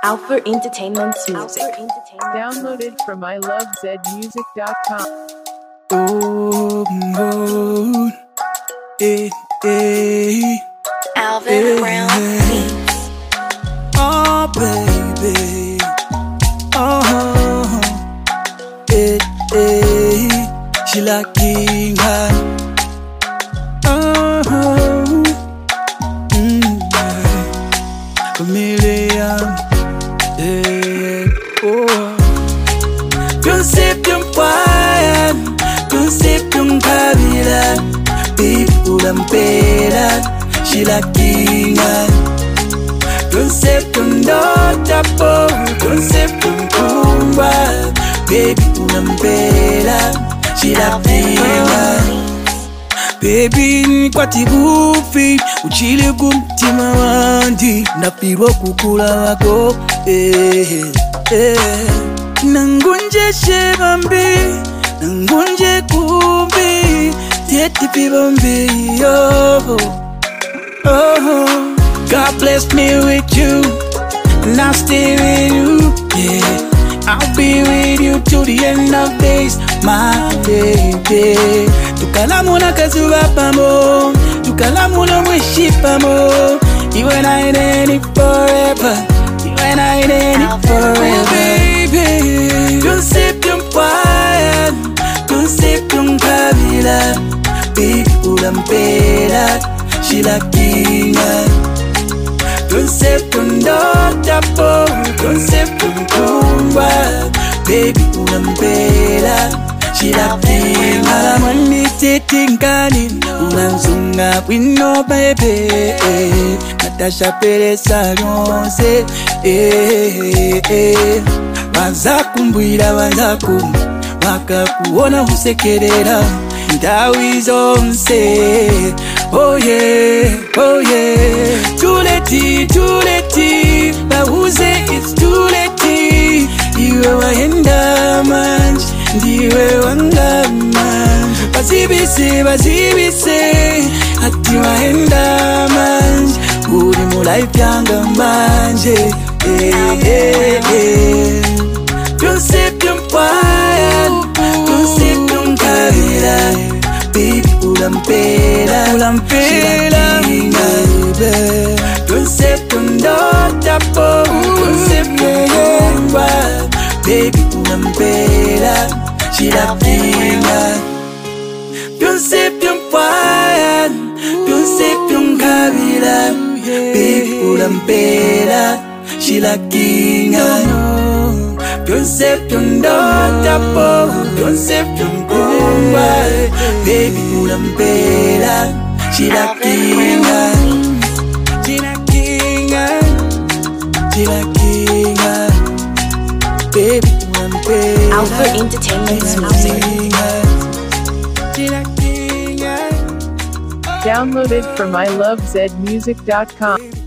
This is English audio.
Alpha Entertainment's music. Downloaded from ilovezmusic.com. Oh, oh, Alvin Brown Beats. oh, baby. Oh, she liking her. Oh, chameleon. Oh, concept quiet, concept kabila. People ampera, she liking her. Concept notable, concept kumba. Baby unampera, she liking her. Baby kwati gufi, uchile kumtima wandi. Napirwa kukula wako, Nangunje shebambi, nangunje kumbi. Tete pibambi, oh. God blessed me with you, and I'll stay with you, yeah. I'll be with you till the end of days, my baby. Tukalamuna kazuba pamo, tukalamuna mwishi pamo. You and I in it forever, you and I in it forever. Baby, concept quiet, concept kabila. Baby ulampera, she liking her. Concept notable, concept kumba. Baby unampera, she liking her. Mani titingani, unanzunga wino baby. Natasha Peresa yonse, Wanzakumbwira wanzaku, wakakuona usekerera. Ndawi zonse, oh yeah, oh yeah. Too late, bahuze it's too late. Iwe waenda manje, ndiwe wanga manje. Bazibise, ati waenda manje. Uri mu life yanga manje, Concept quiet, concept kabila. Baby ulampera, she liking her. Concept notable, concept kumba. Baby ulampera, she liking her. Concept quiet, concept kabila. Baby ulampera, she liking her. Concept notable, concept kumba. Baby ulampera, she liking her. She liking her, she liking her. Baby ulampera, Alpha Entertainment's music. she liking her. Downloaded from ilovezmusic.com.